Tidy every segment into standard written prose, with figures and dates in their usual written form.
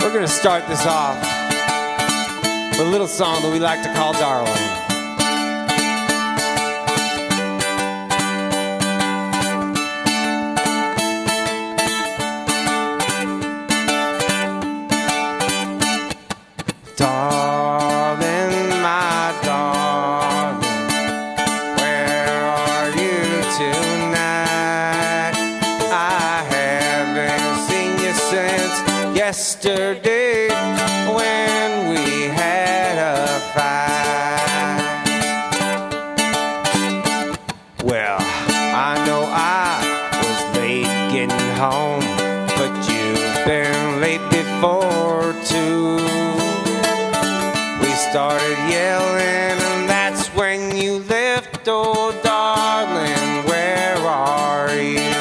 We're gonna start this off with a little song that we like to call Darling. Darling, my darling, where are you tonight? I haven't seen you since yesterday when we had a fight. Well, I know I was late getting home, but you've been late before too. We started yelling and that's when you left. Oh darling, where are you?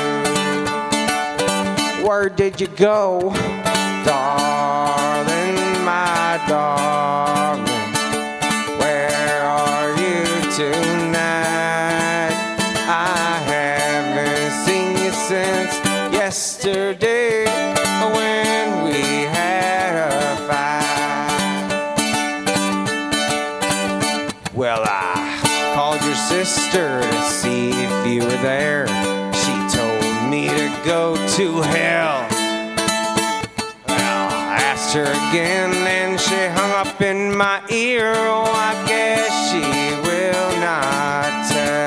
Where did you go? Darling, my darling, where are you tonight? I haven't seen you since yesterday when we had a fight. Well, I called your sister to see if you were there. She told me to go to hell. Asked her again and she hung up in my ear. Oh, I guess she will not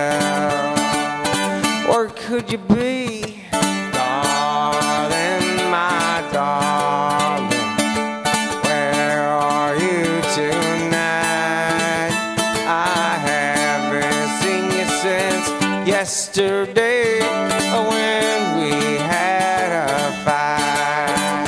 tell. Or could you be, darling, my darling, where are you tonight? I haven't seen you since yesterday when we had a fight.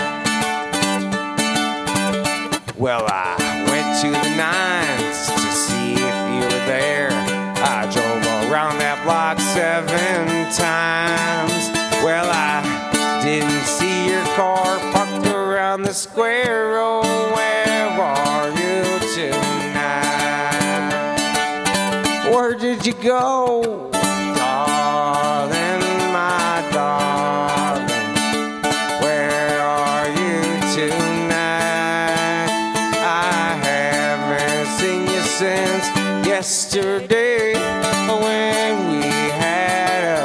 Well, I went to the Nines to see if you were there. I drove around that block 7 times. Well, I didn't see your car parked around the square. Oh, where are you tonight? Where did you go? Darling, my darling, where are you tonight? I haven't seen you since yesterday when we had a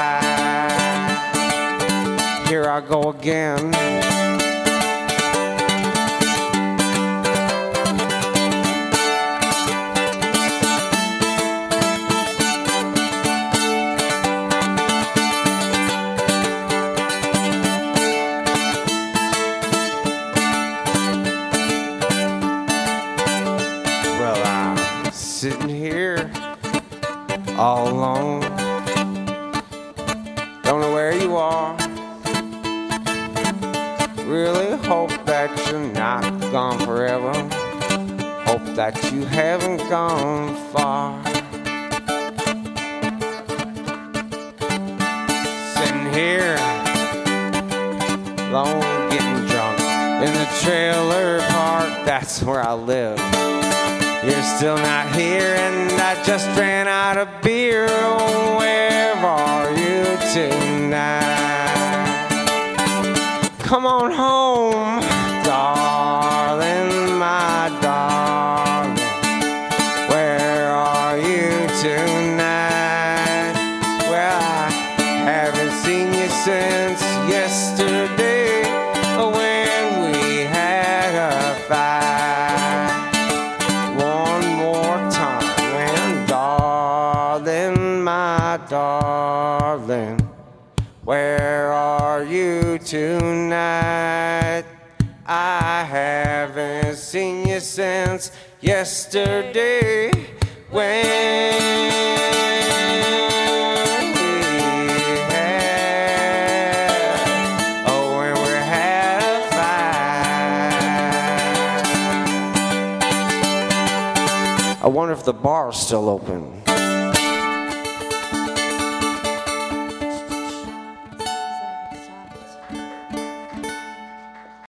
fight. Here I go again. Sitting here all alone, don't know where you are. Really hope that you're not gone forever. Hope that you haven't gone far. Sitting here alone, getting drunk in the trailer park. That's where I live. You're still not here and I just ran out of beer. Oh, where are you tonight? Come on home, darling, my darling, where are you tonight? Well, I haven't seen you since yesterday when we had a fight. My darling, where are you tonight? I haven't seen you since yesterday when when we had a fight. I wonder if the bar's still open.